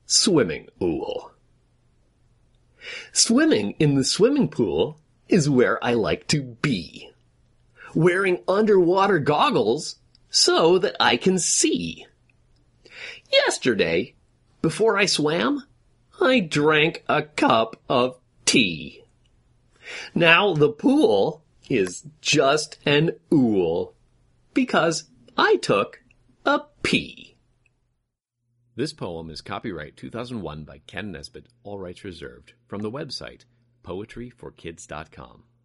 Swimming ool. Swimming in the swimming pool is where I like to be. Wearing underwater goggles so that I can see. Yesterday, before I swam, I drank a cup of tea. Now the pool is just an ool because I took a pee. This poem is copyright 2001 by Ken Nesbitt, all rights reserved, from the website poetryforkids.com.